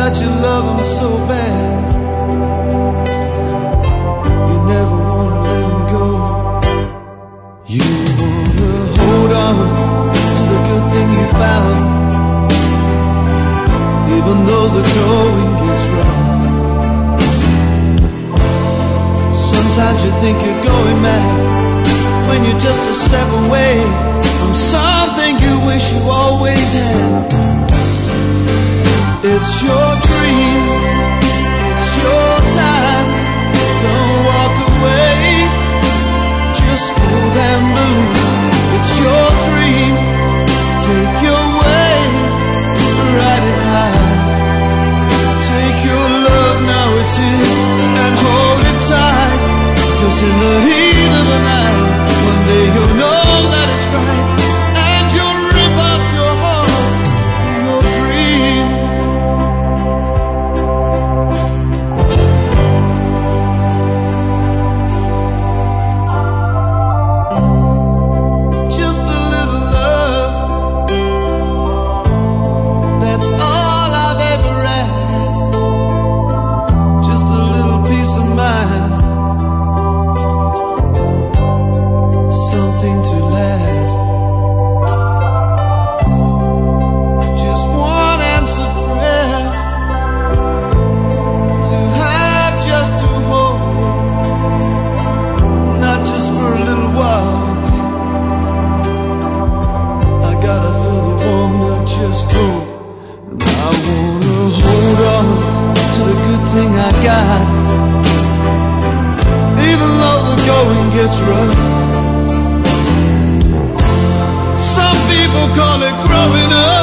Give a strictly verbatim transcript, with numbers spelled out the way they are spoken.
that you love them so bad, you never wanna let them go. You wanna hold on to the good thing you found, even though the going gets rough. Sometimes you think you're going mad when you're just a step away from something you wish you always had. It's your dream, it's your time. Don't walk away, just hold and believe. It's your dream, take your way, ride it high. Take your love, now it's here, and hold it tight. 'Cause in the heat of the night, one day you'll know that it's right, and you'll rip out your heart for your dream. Just a little love, that's all I've ever asked. Just a little peace of mind, something to last. Just one answered prayer, to have just to hold, not just for a little while. I gotta feel the warm, not just cold. And I wanna hold on to the good thing I got, even though the going gets rough. People call it growing up.